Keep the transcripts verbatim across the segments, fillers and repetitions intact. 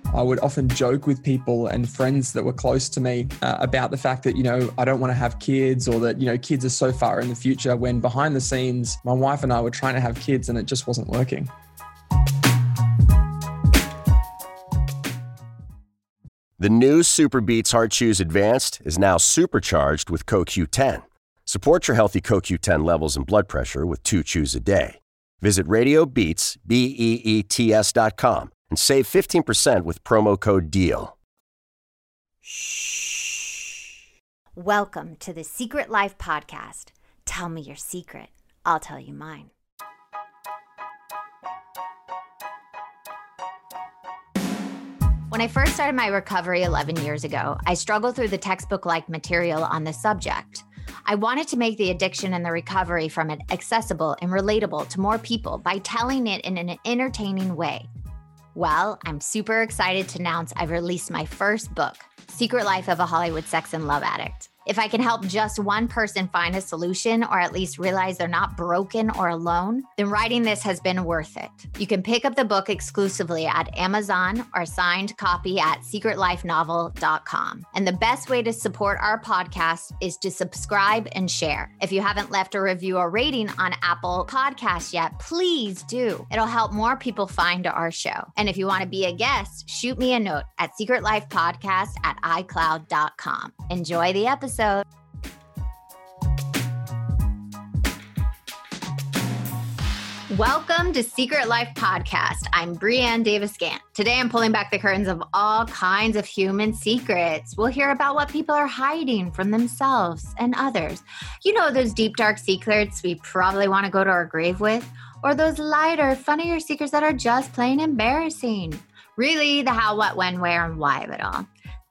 I would often joke with people and friends that were close to me uh, about the fact that, you know, I don't want to have kids, or that, you know, kids are so far in the future, when behind the scenes, my wife and I were trying to have kids and it just wasn't working. The new Super Beats Heart Chews Advanced is now supercharged with C O Q ten. Support your healthy C O Q ten levels and blood pressure with two chews a day. Visit Radio Beats, B E E T S dot com and save fifteen percent with promo code DEAL. Shh. Welcome to the Secret Life Podcast. Tell me your secret. I'll tell you mine. When I first started my recovery eleven years ago, I struggled through the textbook-like material on this subject. I wanted to make the addiction and the recovery from it accessible and relatable to more people by telling it in an entertaining way. Well, I'm super excited to announce I've released my first book, Secret Life of a Hollywood Sex and Love Addict. If I can help just one person find a solution, or at least realize they're not broken or alone, then writing this has been worth it. You can pick up the book exclusively at Amazon or signed copy at secret life novel dot com. And the best way to support our podcast is to subscribe and share. If you haven't left a review or rating on Apple Podcasts yet, please do. It'll help more people find our show. And if you want to be a guest, shoot me a note at secret life podcast at i cloud dot com. Enjoy the episode. Welcome to Secret Life Podcast. I'm Brianne Davis-Gant. Today I'm pulling back the curtains of all kinds of human secrets. We'll hear about what people are hiding from themselves and others. You know, those deep, dark secrets we probably want to go to our grave with, or those lighter, funnier secrets that are just plain embarrassing. Really, the how, what, when, where, and why of it all.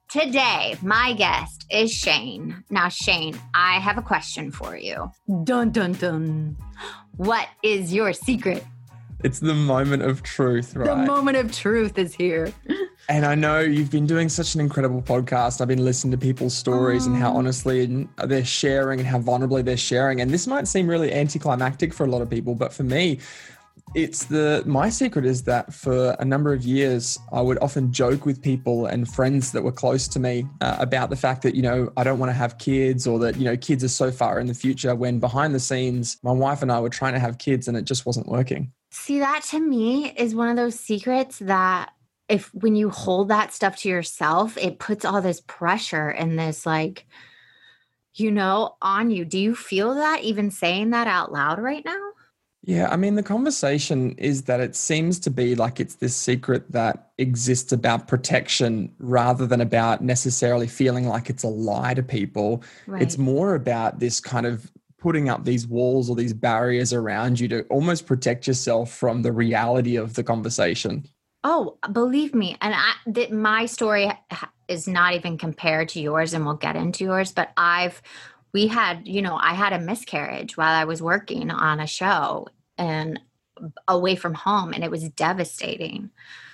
Today, my guest is Shane. Now, Shane, I have a question for you. Dun, dun, dun. What is your secret? It's the moment of truth, right? The moment of truth is here. And I know you've been doing such an incredible podcast. I've been listening to people's stories um, and how honestly they're sharing and how vulnerably they're sharing. And this might seem really anticlimactic for a lot of people, but for me, It's the, my secret is that for a number of years, I would often joke with people and friends that were close to me uh, about the fact that, you know, I don't want to have kids, or that, you know, kids are so far in the future, when behind the scenes, my wife and I were trying to have kids and it just wasn't working. See, that to me is one of those secrets that if, when you hold that stuff to yourself, it puts all this pressure and this like, you know, on you. Do you feel that even saying that out loud right now? Yeah, I mean, the conversation is that it seems to be like it's this secret that exists about protection rather than about necessarily feeling like it's a lie to people. Right. It's more about this kind of putting up these walls or these barriers around you to almost protect yourself from the reality of the conversation. Oh, believe me. And I, that my story is not even compared to yours, and we'll get into yours, but I've We had, you know, I had a miscarriage while I was working on a show and away from home, and it was devastating.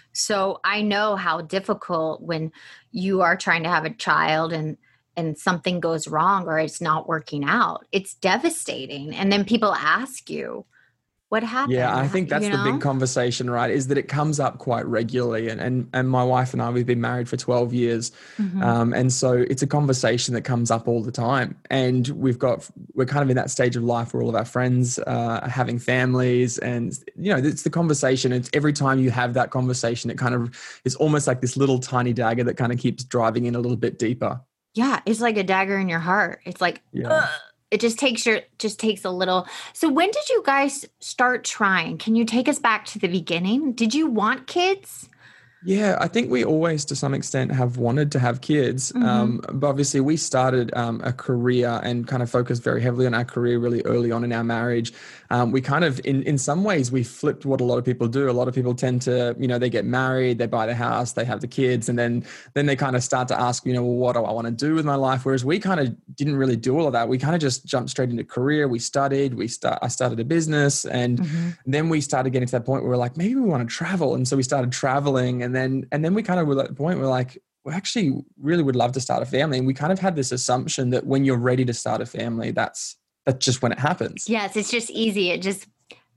So I know how difficult when you are trying to have a child and and something goes wrong or it's not working out. It's devastating. And then people ask you, what happened? Yeah, I think that's you the know? big conversation, right? Is that it comes up quite regularly. And and, and my wife and I, we've been married for twelve years. Mm-hmm. Um, and so it's a conversation that comes up all the time. And we've got, we're kind of in that stage of life where all of our friends uh, are having families. And, you know, it's the conversation. It's every time you have that conversation, it kind of is almost like this little tiny dagger that kind of keeps driving in a little bit deeper. Yeah, it's like a dagger in your heart. It's like, yeah. Ugh. It just takes your, just takes a little. So when did you guys start trying? Can you take us back to the beginning? Did you want kids? Yeah, I think we always, to some extent, have wanted to have kids. Mm-hmm. Um, but obviously, we started um, a career and kind of focused very heavily on our career really early on in our marriage. Um, we kind of, in, in some ways, we flipped what a lot of people do. A lot of people tend to, you know, they get married, they buy the house, they have the kids, and then then they kind of start to ask, you know, well, what do I want to do with my life? Whereas we kind of didn't really do all of that. We kind of just jumped straight into career. We studied. We start. I started a business, and mm-hmm. then we started getting to that point where we're like, maybe we want to travel, and so we started traveling, and then and then we kind of were at the point where we're like, we actually really would love to start a family. And we kind of had this assumption that when you're ready to start a family, that's that's just when it happens. Yes, it's just easy. It just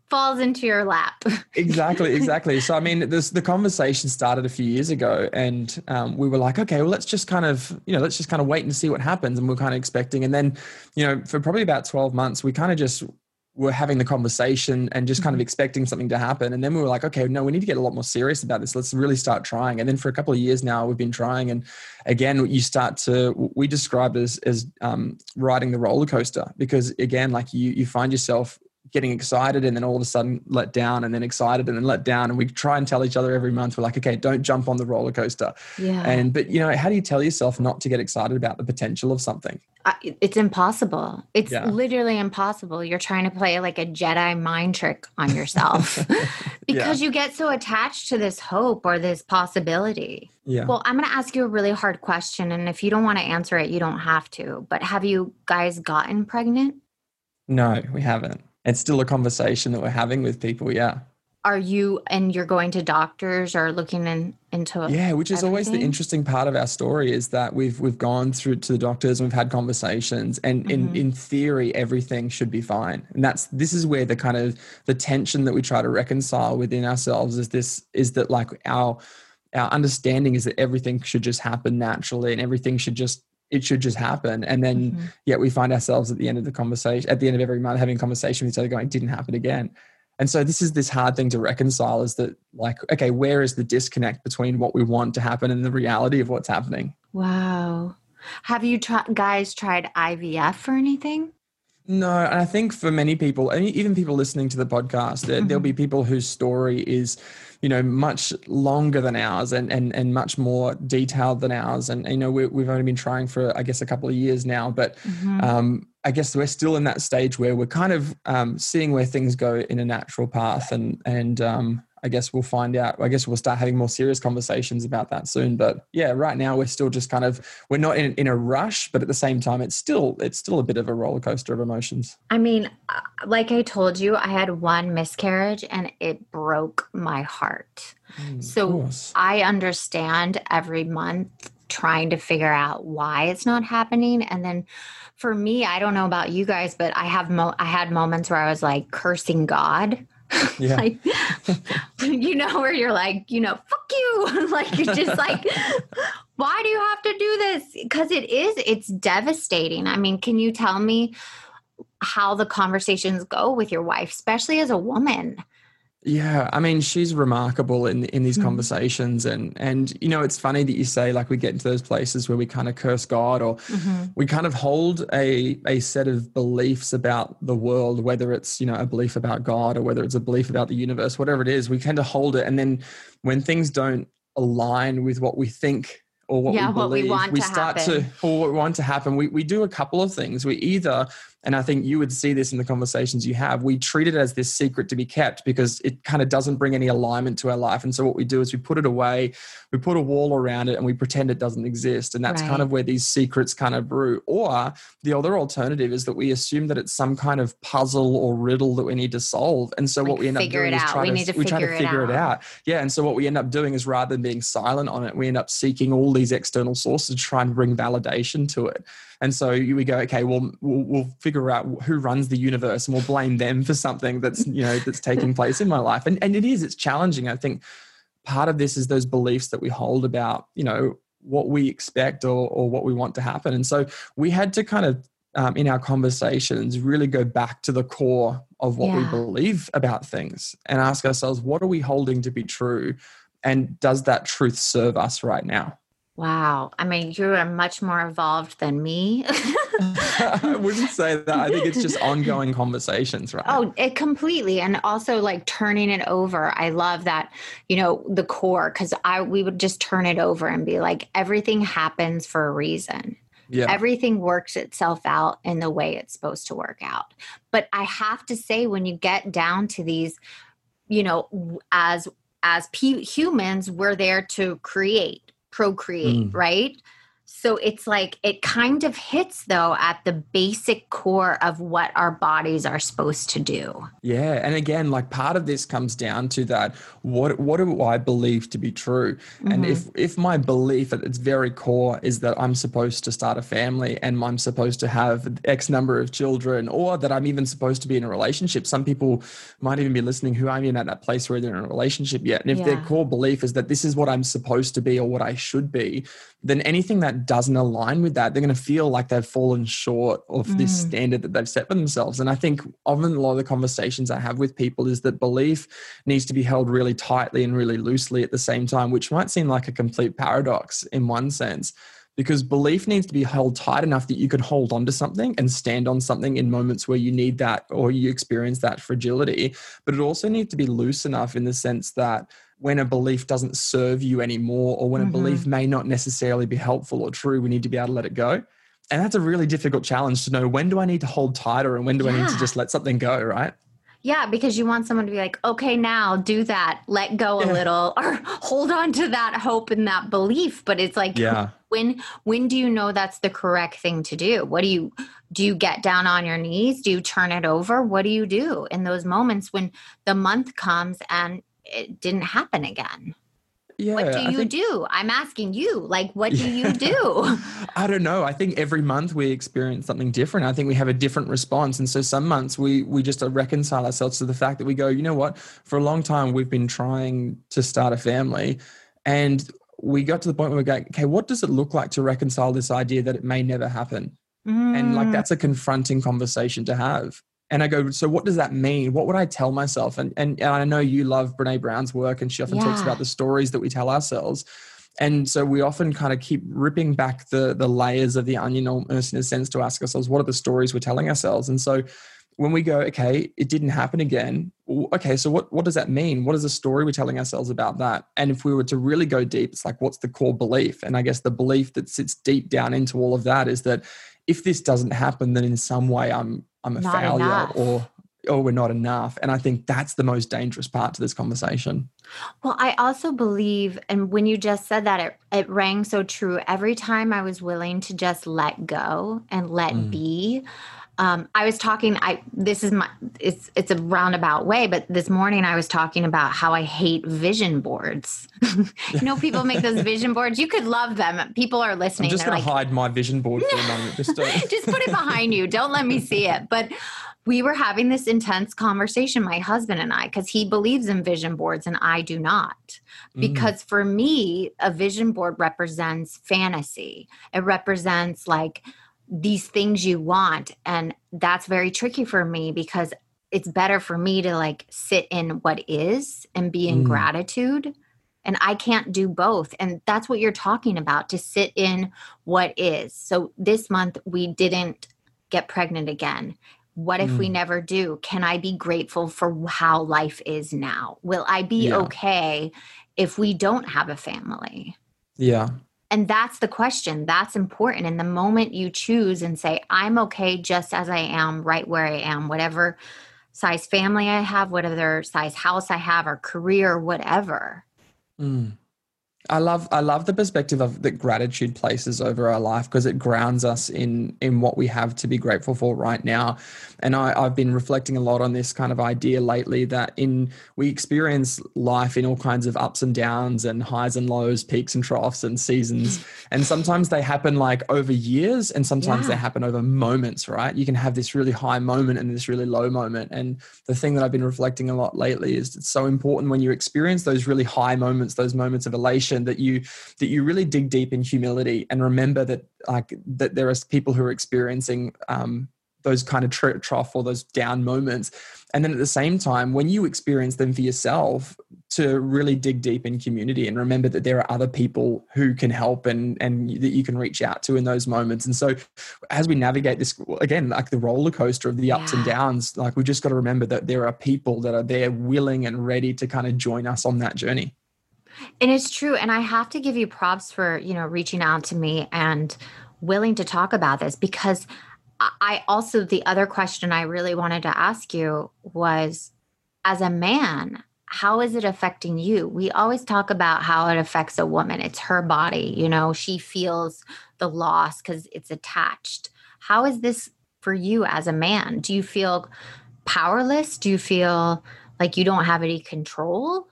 falls into your lap. Exactly, exactly. So, I mean, this, the conversation started a few years ago, and um, we were like, okay, well, let's just kind of, you know, let's just kind of wait and see what happens. And we're kind of expecting. And then, you know, for probably about twelve months, we kind of just were having the conversation and just kind of expecting something to happen. And then we were like, okay, no, we need to get a lot more serious about this. Let's really start trying. And then for a couple of years now, we've been trying. And again, you start to, we describe it as, as um, riding the roller coaster, because again, like you, you find yourself getting excited and then all of a sudden let down, and then excited and then let down. And we try and tell each other every month, we're like, okay, don't jump on the roller coaster. Yeah. And, but you know, how do you tell yourself not to get excited about the potential of something? Uh, it's impossible. It's Yeah. literally impossible. You're trying to play like a Jedi mind trick on yourself because Yeah. you get so attached to this hope or this possibility. Yeah. Well, I'm going to ask you a really hard question. And if you don't want to answer it, you don't have to. But have you guys gotten pregnant? No, we haven't. It's still a conversation that we're having with people. Yeah. Are you, and you're going to doctors or looking in, into Yeah, which is always the everything? interesting part of our story, is that we've we've gone through to the doctors and we've had conversations, and in, Mhm. in theory everything should be fine. And that's this is where the kind of the tension that we try to reconcile within ourselves is this is that like our our understanding is that everything should just happen naturally and everything should just it should just happen. And then Mhm. yet we find ourselves at the end of the conversation, at the end of every month, having a conversation with each other going, it didn't happen again. And so this is this hard thing to reconcile, is that like, okay, where is the disconnect between what we want to happen and the reality of what's happening? Wow. Have you try- guys tried I V F or anything? No, and I think for many people, and even people listening to the podcast, there, there'll be people whose story is, you know, much longer than ours and and and much more detailed than ours. And, you know, we, we've only been trying for, I guess, a couple of years now, but Mhm. um, I guess we're still in that stage where we're kind of um, seeing where things go in a natural path. And, and um, I guess we'll find out, I guess we'll start having more serious conversations about that soon. But yeah, right now we're still just kind of, we're not in, in a rush, but at the same time, it's still, it's still a bit of a roller coaster of emotions. I mean, uh, like I told you, I had one miscarriage and it broke my heart. Mm, of So course. I understand every month trying to figure out why it's not happening. And then for me, I don't know about you guys, but I have mo- I had moments where I was like cursing God. Yeah. Like, you know, where you're like, you know, fuck you. Like, you're just like, why do you have to do this? Because it is, it's devastating. I mean, can you tell me how the conversations go with your wife, especially as a woman? Yeah, I mean, she's remarkable in in these Mhm. conversations, and and you know, it's funny that you say like we get into those places where we kind of curse God, or Mhm. we kind of hold a a set of beliefs about the world, whether it's, you know, a belief about God or whether it's a belief about the universe, whatever it is, we tend to hold it, and then when things don't align with what we think or what Yeah, we what we believe, want we to start happen. to, or what we want to happen, we we do a couple of things. We either, and I think you would see this in the conversations you have, we treat it as this secret to be kept because it kind of doesn't bring any alignment to our life. And so what we do is we put it away, we put a wall around it, and we pretend it doesn't exist. And that's Right. kind of where these secrets kind of brew. Or the other alternative is that we assume that it's some kind of puzzle or riddle that we need to solve. And so Like, what we end up figure doing it is out. try We to, need to we try to figure it figure it out. out. Yeah. And so what we end up doing is, rather than being silent on it, we end up seeking all these external sources to try and bring validation to it. And so we go, okay, well, we'll, we'll figure out who runs the universe and we'll blame them for something that's, you know, that's taking place in my life. And, and it is, it's challenging. I think part of this is those beliefs that we hold about, you know, what we expect or, or what we want to happen. And so we had to kind of, um, in our conversations, really go back to the core of what we Yeah. believe about things and ask ourselves, what are we holding to be true? And does that truth serve us right now? Wow. I mean, you are much more evolved than me. I wouldn't say that. I think it's just ongoing conversations, right? Oh, it completely. And also like turning it over. I love that, you know, the core, because I we would just turn it over and be like, everything happens for a reason. yeah. Everything works itself out in the way it's supposed to work out. But I have to say, when you get down to these, you know, as as p- humans, we're there to create, procreate, Mm. right? So it's like, it kind of hits though at the basic core of what our bodies are supposed to do. Yeah. And again, like part of this comes down to that, what what do I believe to be true? Mm-hmm. And if if my belief at its very core is that I'm supposed to start a family and I'm supposed to have X number of children, or that I'm even supposed to be in a relationship, some people might even be listening who aren't even at that place where they're in a relationship yet. And if yeah. their core belief is that this is what I'm supposed to be or what I should be, then anything that doesn't align with that, they're going to feel like they've fallen short of mm. this standard that they've set for themselves. And I think often a lot of the conversations I have with people is that belief needs to be held really tightly and really loosely at the same time, which might seem like a complete paradox in one sense, because belief needs to be held tight enough that you can hold on to something and stand on something in moments where you need that or you experience that fragility. But it also needs to be loose enough in the sense that when a belief doesn't serve you anymore, or when mm-hmm. a belief may not necessarily be helpful or true, we need to be able to let it go. And that's a really difficult challenge to know, when do I need to hold tighter and when do yeah. I need to just let something go, right? Yeah, because you want someone to be like, okay, now do that, let go yeah. a little, or hold on to that hope and that belief. But it's like, yeah. when when do you know that's the correct thing to do? What do you, do you get down on your knees? Do you turn it over? What do you do in those moments when the month comes and it didn't happen again? Yeah, what do you think, do? I'm asking you, like, what do yeah. you do? I don't know. I think every month we experience something different. I think we have a different response. And so some months we we just reconcile ourselves to the fact that we go, you know what, for a long time we've been trying to start a family, and we got to the point where we go, okay, what does it look like to reconcile this idea that it may never happen? Mm. And like, that's a confronting conversation to have. And I go, so what does that mean? What would I tell myself? And and, and I know you love Brene Brown's work, and she often yeah. talks about the stories that we tell ourselves. And so we often kind of keep ripping back the, the layers of the onion almost, in a sense, to ask ourselves, what are the stories we're telling ourselves? And so when we go, okay, it didn't happen again. Okay, so what, what does that mean? What is the story we're telling ourselves about that? And if we were to really go deep, it's like, what's the core belief? And I guess the belief that sits deep down into all of that is that if this doesn't happen, then in some way I'm I'm a not failure enough. or or we're not enough. And I think that's the most dangerous part to this conversation. Well, I also believe, and when you just said that, it, it rang so true. Every time I was willing to just let go and let mm. be, um, I was talking, I, this is my, it's, it's a roundabout way, but this morning I was talking about how I hate vision boards. You know, people make those vision boards. You could love them. People are listening. I'm just going like, to hide my vision board for a moment. Just, uh... just put it behind you. Don't let me see it. But we were having this intense conversation, my husband and I, because he believes in vision boards and I do not. Because mm. for me, a vision board represents fantasy. It represents like these things you want. And that's very tricky for me, because it's better for me to like sit in what is and be in mm. gratitude. And I can't do both. And that's what you're talking about, to sit in what is. So this month we didn't get pregnant again. What if mm. we never do? Can I be grateful for how life is now? Will I be yeah. okay if we don't have a family? Yeah. And that's the question. That's important. And the moment you choose and say, I'm okay just as I am, right where I am, whatever size family I have, whatever size house I have, or career, or whatever. Mm. I love I love the perspective of that gratitude places over our life, because it grounds us in in what we have to be grateful for right now. And I, I've been reflecting a lot on this kind of idea lately, that in we experience life in all kinds of ups and downs and highs and lows, peaks and troughs and seasons. And sometimes they happen like over years, and sometimes yeah. they happen over moments, right? You can have this really high moment and this really low moment. And the thing that I've been reflecting a lot lately is it's so important when you experience those really high moments, those moments of elation, that you that you really dig deep in humility and remember that like that there are people who are experiencing um, those kind of tr- trough or those down moments. And then at the same time, when you experience them for yourself, to really dig deep in community and remember that there are other people who can help and, and that you can reach out to in those moments. And so as we navigate this, again, like the roller coaster of the ups yeah. and downs, like we've just got to remember that there are people that are there willing and ready to kind of join us on that journey. And it's true. And I have to give you props for, you know, reaching out to me and willing to talk about this, because I also, the other question I really wanted to ask you was, as a man, how is it affecting you? We always talk about how it affects a woman. It's her body, you know, she feels the loss because it's attached. How is this for you as a man? Do you feel powerless? Do you feel like you don't have any control?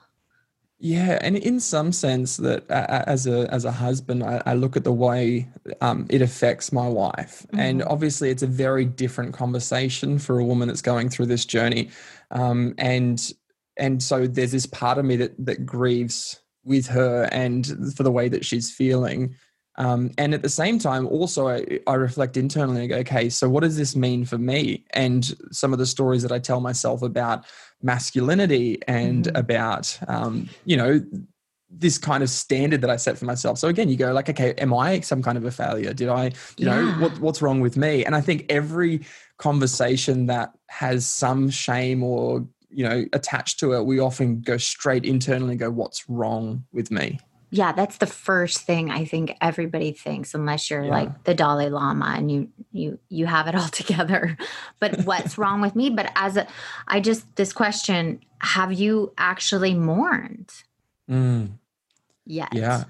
Yeah, and in some sense that uh, as a as a husband, I, I look at the way um, it affects my wife, mm-hmm. and obviously it's a very different conversation for a woman that's going through this journey, um, and and so there's this part of me that that grieves with her and for the way that she's feeling. Um, and at the same time, also, I, I reflect internally and go, okay, so what does this mean for me? And some of the stories that I tell myself about masculinity and mm-hmm. about, um, you know, this kind of standard that I set for myself. So again, you go like, okay, am I some kind of a failure? Did I, you yeah. know, what, what's wrong with me? And I think every conversation that has some shame or, you know, attached to it, we often go straight internally and go, what's wrong with me? Yeah, that's the first thing I think everybody thinks, unless you're yeah. like the Dalai Lama and you you you have it all together. But what's wrong with me? But as a, I just this question: have you actually mourned? Mm. Yet? Yeah,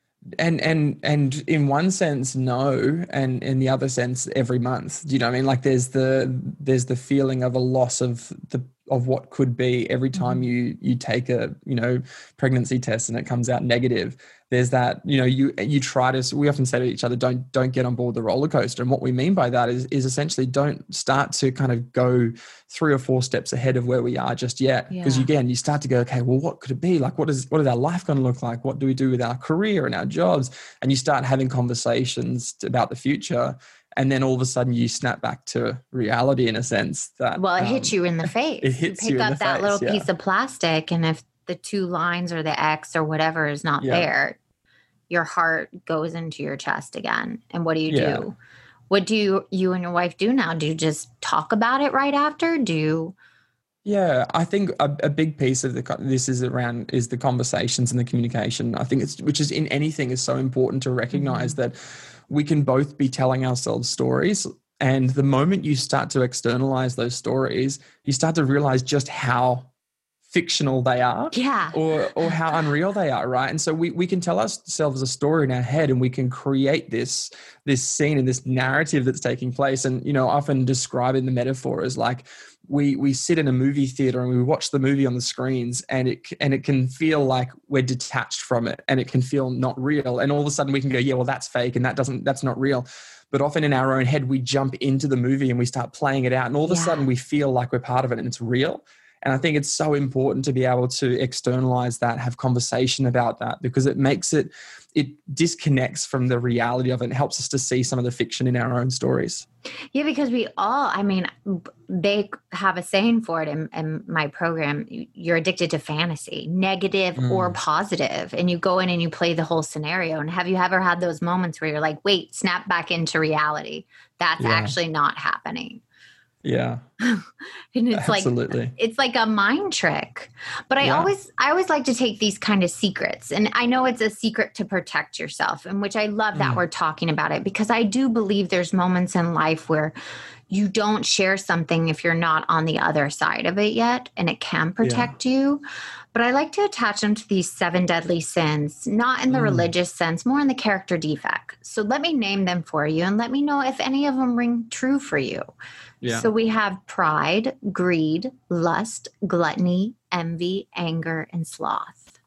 and and and in one sense, no, and in the other sense, every month. Do you know what I mean? Like there's the there's the feeling of a loss of the. of what could be every time you you take a you know pregnancy test and it comes out negative. There's that you know you you try to we often say to each other, don't don't get on board the roller coaster. And what we mean by that is is essentially don't start to kind of go three or four steps ahead of where we are just yet, because yeah. again you start to go, okay, well, what could it be like? What is what is our life going to look like? What do we do with our career and our jobs? And you start having conversations about the future. And then all of a sudden you snap back to reality in a sense that... Well, it um, hits you in the face. It hits you you pick in up the that face, little yeah. piece of plastic, and if the two lines or the X or whatever is not yeah. there, your heart goes into your chest again. And what do you yeah. do? What do you, you and your wife do now? Do you just talk about it right after? Do you... Yeah, I think a, a big piece of the this is around is the conversations and the communication. I think it's, which is in anything, is so important to recognize mm-hmm. that we can both be telling ourselves stories. And the moment you start to externalize those stories, you start to realize just how fictional they are, yeah, or or how unreal they are, right? And so we we can tell ourselves a story in our head, and we can create this this scene and this narrative that's taking place. And you know, often describing the metaphor as like we we sit in a movie theater and we watch the movie on the screens, and it and it can feel like we're detached from it, and it can feel not real. And all of a sudden we can go, yeah, well, that's fake, and that doesn't that's not real. But often in our own head, we jump into the movie and we start playing it out, and all of yeah. a sudden we feel like we're part of it and it's real. And I think it's so important to be able to externalize that, have conversation about that, because it makes it, it disconnects from the reality of it and helps us to see some of the fiction in our own stories. Yeah, because we all, I mean, they have a saying for it in, in my program, you're addicted to fantasy, negative mm. or positive, and you go in and you play the whole scenario. And have you ever had those moments where you're like, wait, snap back into reality? That's yeah. actually not happening. Yeah. And it's Absolutely. like, it's like a mind trick. But I yeah. always, I always like to take these kind of secrets. And I know it's a secret to protect yourself, and which I love that mm. we're talking about it, because I do believe there's moments in life where you don't share something if you're not on the other side of it yet, and it can protect yeah. you. But I like to attach them to these seven deadly sins, not in the mm. religious sense, more in the character defect. So let me name them for you and let me know if any of them ring true for you. Yeah. So we have pride, greed, lust, gluttony, envy, anger, and sloth.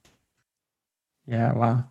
Yeah, wow.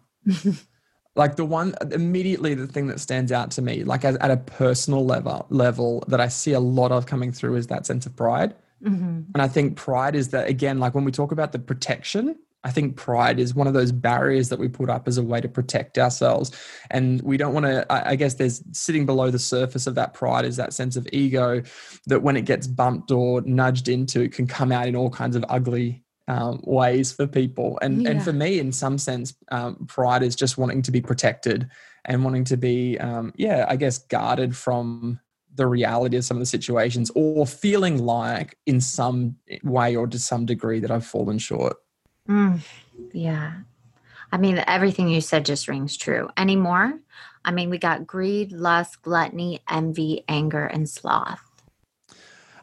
Like the one immediately, the thing that stands out to me, like as, at a personal level, level that I see a lot of coming through is that sense of pride. Mm-hmm. And I think pride is that, again, like when we talk about the protection, I think pride is one of those barriers that we put up as a way to protect ourselves. And we don't want to, I, I guess there's sitting below the surface of that pride is that sense of ego that when it gets bumped or nudged into, it can come out in all kinds of ugly um, ways for people. And, yeah. and for me, in some sense, um, pride is just wanting to be protected and wanting to be, um, yeah, I guess guarded from the reality of some of the situations, or feeling like in some way or to some degree that I've fallen short. Mm, yeah. I mean, everything you said just rings true. Any more? I mean, we got greed, lust, gluttony, envy, anger, and sloth.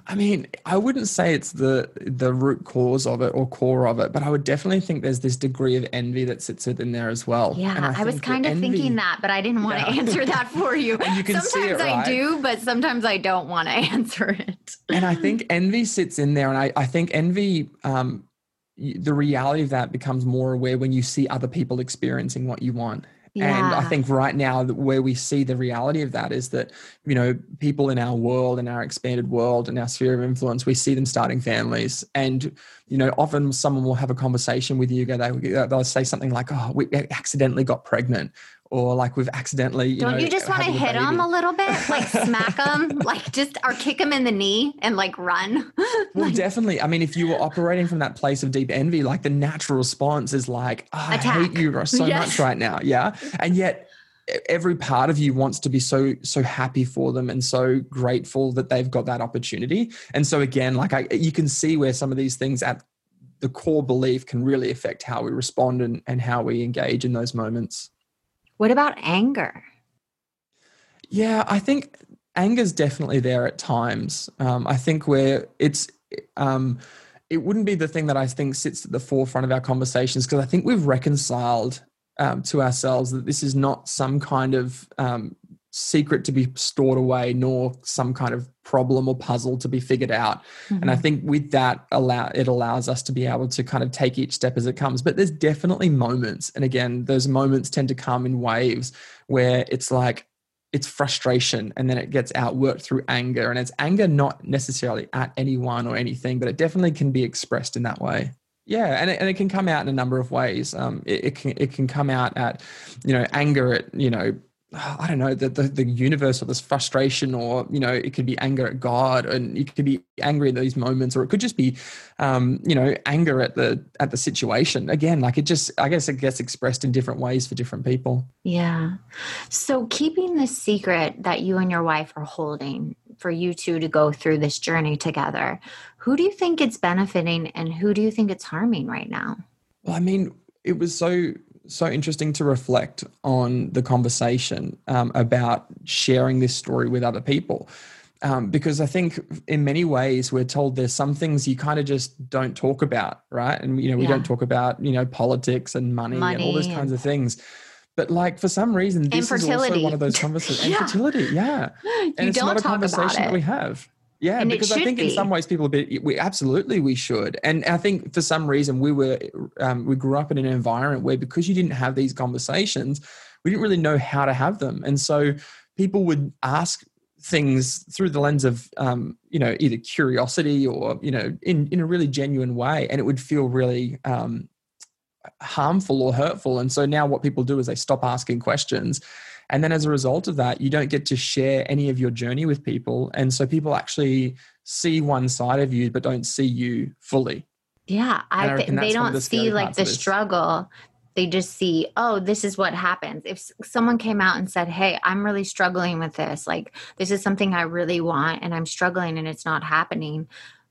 I mean, I wouldn't say it's the the root cause of it or core of it, but I would definitely think there's this degree of envy that sits within there as well. Yeah, and I, I was kind of envy, thinking that, but I didn't want yeah. to answer that for you. And you can sometimes see it, right? I do, but sometimes I don't want to answer it. And I think envy sits in there, and I, I think envy, um, the reality of that becomes more aware when you see other people experiencing what you want. Yeah. And I think right now where we see the reality of that is that, you know, people in our world, in our expanded world, in our sphere of influence, we see them starting families. And, you know, often someone will have a conversation with you, they, they'll say something like, oh, we accidentally got pregnant. Or like we've accidentally, you Don't know, you just want to hit them a little bit? Like smack them, like just, or kick them in the knee and like run? Well, like, definitely. I mean, if you were operating from that place of deep envy, like the natural response is like, oh, I hate you so yes. much right now. Yeah. And yet every part of you wants to be so, so happy for them and so grateful that they've got that opportunity. And so again, like I, you can see where some of these things at the core belief can really affect how we respond and, and how we engage in those moments. What about anger? Yeah, I think anger is definitely there at times. Um, I think where it's, um, it wouldn't be the thing that I think sits at the forefront of our conversations, because I think we've reconciled um, to ourselves that this is not some kind of um, secret to be stored away, nor some kind of problem or puzzle to be figured out. Mm-hmm. And I think with that, allow it allows us to be able to kind of take each step as it comes. But there's definitely moments, and again, those moments tend to come in waves where it's like it's frustration, and then it gets outworked through anger. And it's anger not necessarily at anyone or anything, but it definitely can be expressed in that way. Yeah, and it, and it can come out in a number of ways. Um, it, it can it can come out at, you know, anger at, you know, I don't know, the, the the universe, or this frustration, or, you know, it could be anger at God, and you could be angry at these moments, or it could just be, um, you know, anger at the at the situation. Again, like it just, I guess it gets expressed in different ways for different people. Yeah. So keeping this secret that you and your wife are holding for you two to go through this journey together, who do you think it's benefiting and who do you think it's harming right now? Well, I mean, it was so... so interesting to reflect on the conversation um, about sharing this story with other people. Um, because I think in many ways we're told there's some things you kind of just don't talk about, right? And, you know, we yeah. don't talk about, you know, politics and money, money and all those kinds of things. But like for some reason, this is also one of those conversations. yeah. Infertility, yeah. You and it's don't not a talk conversation about it. that we have. Yeah, and because I think be. in some ways people a bit, we absolutely we should. And I think for some reason we were, um, we grew up in an environment where, because you didn't have these conversations, we didn't really know how to have them. And so people would ask things through the lens of, um, you know, either curiosity or, you know, in, in a really genuine way. And it would feel really um, harmful or hurtful. And so now what people do is they stop asking questions. And then as a result of that, you don't get to share any of your journey with people. And so people actually see one side of you, but don't see you fully. Yeah. I th- they don't the see like the struggle. They just see, oh, this is what happens. If someone came out and said, hey, I'm really struggling with this, like this is something I really want and I'm struggling and it's not happening,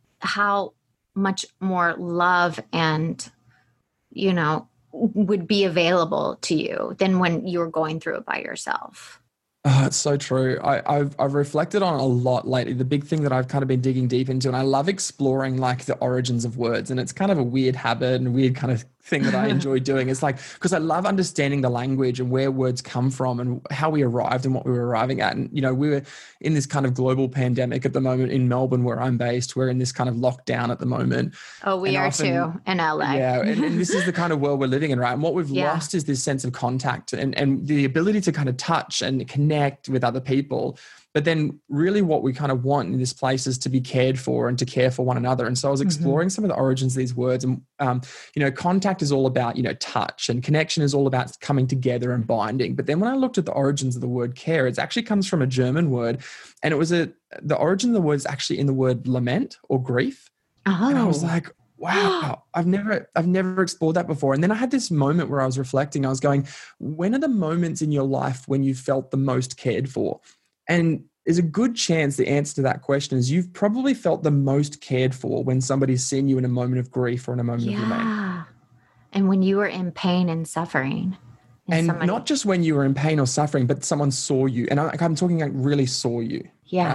how much more love and, you know, would be available to you than when you were going through it by yourself. Oh, it's so true. I, I've I've reflected on it a lot lately. The big thing that I've kind of been digging deep into, and I love exploring like the origins of words, and it's kind of a weird habit and weird kind of thing that I enjoy doing. It's like, because I love understanding the language and where words come from and how we arrived and what we were arriving at. And, you know, we were in this kind of global pandemic at the moment in Melbourne, where I'm based. We're in this kind of lockdown at the moment. Oh, we and are often, too in L A. Yeah. And, and this is the kind of world we're living in, right? And what we've yeah. lost is this sense of contact and, and the ability to kind of touch and connect with other people. But then really what we kind of want in this place is to be cared for and to care for one another. And so I was exploring mm-hmm. some of the origins of these words. And, um, you know, contact is all about, you know, touch, and connection is all about coming together and binding. But then when I looked at the origins of the word care, it actually comes from a German word. And it was a, the origin of the word is actually in the word lament or grief. Oh. And I was like, wow, I've never, I've never explored that before. And then I had this moment where I was reflecting. I was going, when are the moments in your life when you felt the most cared for? And there's a good chance the answer to that question is you've probably felt the most cared for when somebody's seen you in a moment of grief or in a moment yeah. of lament. And when you were in pain and suffering. And, and somebody... not just when you were in pain or suffering, but someone saw you. And I, I'm talking like really saw you. Yeah. Right?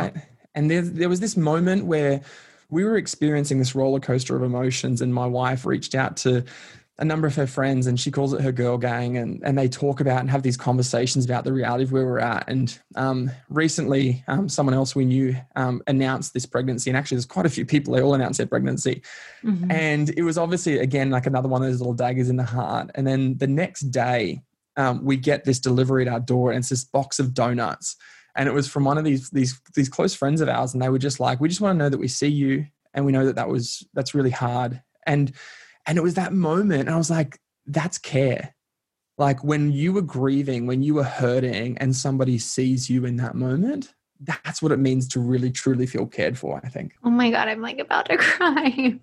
And there, there was this moment where we were experiencing this roller coaster of emotions, and my wife reached out to a number of her friends, and she calls it her girl gang, and, and they talk about and have these conversations about the reality of where we're at. And um, recently, um, someone else we knew um, announced this pregnancy, and actually there's quite a few people, they all announced their pregnancy. Mm-hmm. And it was obviously, again, like another one of those little daggers in the heart. And then the next day, um, we get this delivery at our door, and it's this box of donuts. And it was from one of these, these, these close friends of ours. And they were just like, we just want to know that we see you. And we know that that was, that's really hard. And And it was that moment, and I was like, that's care. Like when you were grieving, when you were hurting, and somebody sees you in that moment, that's what it means to really, truly feel cared for, I think. Oh my God, I'm like about to cry.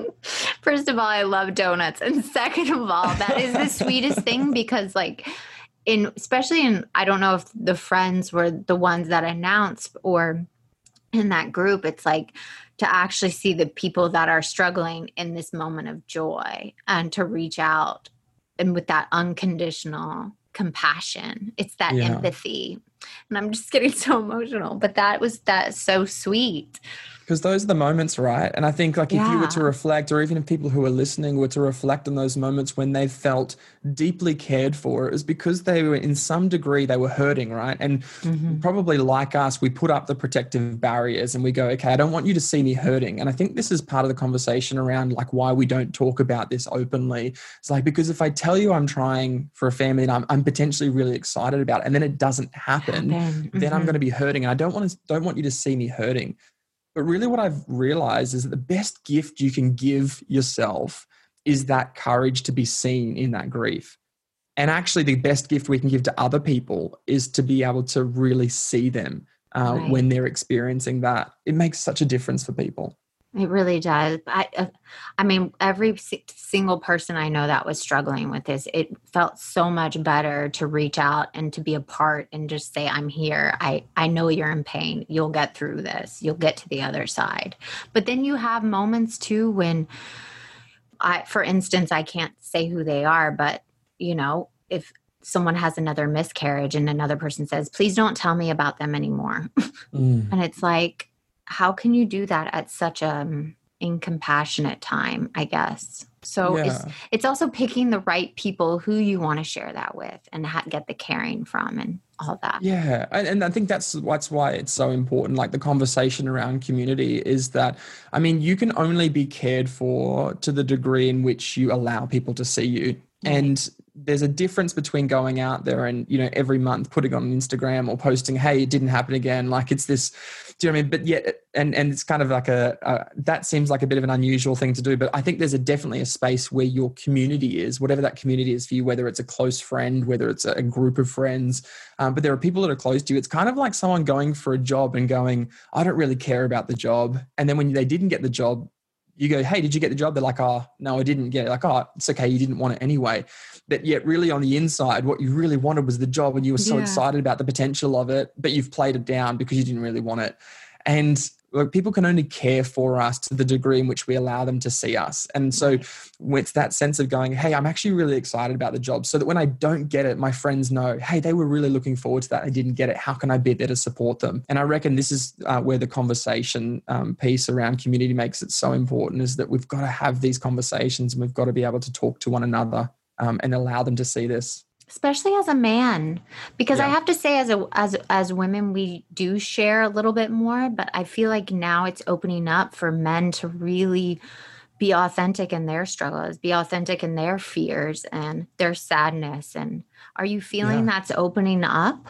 First of all, I love donuts. And second of all, that is the sweetest thing, because like in, especially in, I don't know if the friends were the ones that announced or in that group, it's like, to actually see the people that are struggling in this moment of joy and to reach out and with that unconditional compassion. It's that yeah. empathy. And I'm just getting so emotional, but that was, that so sweet. Because those are the moments, right? And I think like yeah. if you were to reflect, or even if people who are listening were to reflect on those moments when they felt deeply cared for, it was because they were in some degree, they were hurting, right? And mm-hmm. probably like us, we put up the protective barriers and we go, okay, I don't want you to see me hurting. And I think this is part of the conversation around like why we don't talk about this openly. It's like, because if I tell you I'm trying for a family and I'm, I'm potentially really excited about it, and then it doesn't happen, mm-hmm. then I'm going to be hurting. And I don't want to, don't want you to see me hurting. But really what I've realized is that the best gift you can give yourself is that courage to be seen in that grief. And actually the best gift we can give to other people is to be able to really see them uh, right. when they're experiencing that. It makes such a difference for people. It really does. I, uh, I mean, every si- single person I know that was struggling with this, it felt so much better to reach out and to be a part and just say, I'm here. I, I know you're in pain. You'll get through this. You'll get to the other side. But then you have moments too when I, for instance, I can't say who they are, but you know, if someone has another miscarriage and another person says, please don't tell me about them anymore. Mm. And it's like, how can you do that at such a um, incompassionate time, I guess? So yeah. it's it's also picking the right people who you want to share that with and ha- get the caring from and all that. Yeah. And, and I think that's, that's why it's so important. Like the conversation around community is that, I mean, you can only be cared for to the degree in which you allow people to see you. Right. And there's a difference between going out there and, you know, every month putting on Instagram or posting, hey, it didn't happen again. Like it's this, do you know what I mean? But yet, and, and it's kind of like a, a, that seems like a bit of an unusual thing to do, but I think there's a definitely a space where your community is, whatever that community is for you, whether it's a close friend, whether it's a group of friends, um, but there are people that are close to you. It's kind of like someone going for a job and going, I don't really care about the job. And then when they didn't get the job, you go, hey, did you get the job? They're like, oh, no, I didn't get it. Like, oh, it's okay. You didn't want it anyway. But yet really on the inside, what you really wanted was the job and you were so yeah. excited about the potential of it, but you've played it down because you didn't really want it. And look, people can only care for us to the degree in which we allow them to see us. And so it's that sense of going, hey, I'm actually really excited about the job so that when I don't get it, my friends know, hey, they were really looking forward to that. I didn't get it. How can I be there to support them? And I reckon this is uh, where the conversation um, piece around community makes it so important, is that we've got to have these conversations and we've got to be able to talk to one another um, and allow them to see this. Especially as a man, because yeah. I have to say as a, as, as women, we do share a little bit more, but I feel like now it's opening up for men to really be authentic in their struggles, be authentic in their fears and their sadness. And are you feeling yeah. that's opening up?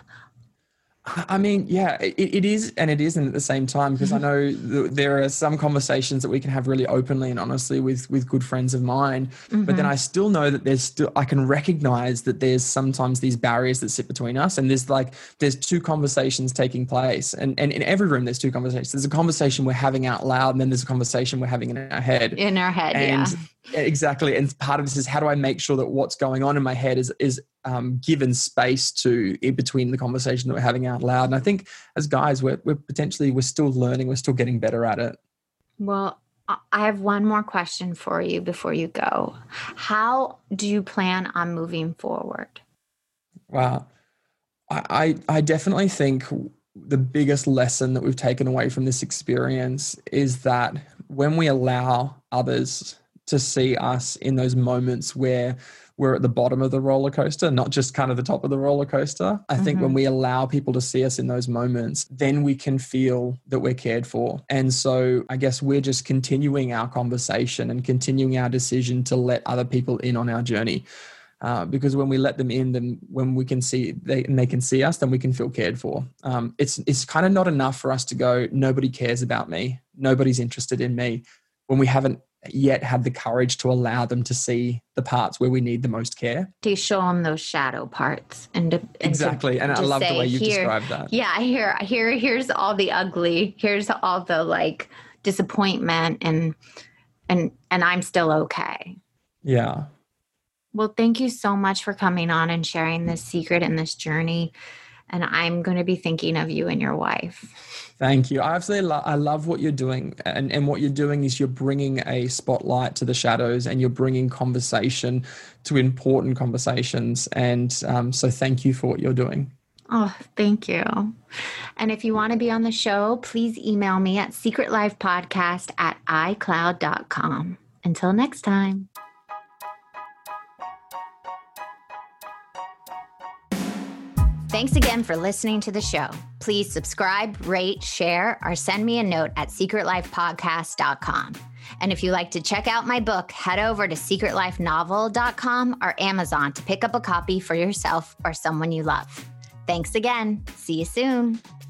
I mean, yeah, it, it is and it isn't at the same time, because I know th- there are some conversations that we can have really openly and honestly with, with good friends of mine. Mm-hmm. But then I still know that there's still, I can recognize that there's sometimes these barriers that sit between us. And there's like, there's two conversations taking place. And, and in every room, there's two conversations. There's a conversation we're having out loud, and then there's a conversation we're having in our head. In our head, and yeah. Exactly. And part of this is, how do I make sure that what's going on in my head is, is um, given space to in between the conversation that we're having out loud. And I think as guys, we're, we're potentially, we're still learning, we're still getting better at it. Well, I have one more question for you before you go. How do you plan on moving forward? Wow. I, I, I definitely think the biggest lesson that we've taken away from this experience is that when we allow others to see us in those moments where we're at the bottom of the roller coaster, not just kind of the top of the roller coaster. I mm-hmm. think when we allow people to see us in those moments, then we can feel that we're cared for. And so I guess we're just continuing our conversation and continuing our decision to let other people in on our journey. Uh, because when we let them in, then when we can see they and they can see us, then we can feel cared for. Um, it's it's kind of not enough for us to go, nobody cares about me, nobody's interested in me, when we haven't yet had the courage to allow them to see the parts where we need the most care. To show them those shadow parts. And, to, and exactly. And I love say, the way you described that. Yeah, here, here, here's all the ugly. Here's all the like disappointment and and and I'm still okay. Yeah. Well, thank you so much for coming on and sharing this secret and this journey. And I'm going to be thinking of you and your wife. Thank you. I absolutely lo- I love what you're doing. And, and what you're doing is you're bringing a spotlight to the shadows and you're bringing conversation to important conversations. And um, so thank you for what you're doing. Oh, thank you. And if you want to be on the show, please email me at secretlifepodcast at icloud dot com. Until next time. Thanks again for listening to the show. Please subscribe, rate, share, or send me a note at secret life podcast dot com. And if you'd like to check out my book, head over to secret life novel dot com or Amazon to pick up a copy for yourself or someone you love. Thanks again. See you soon.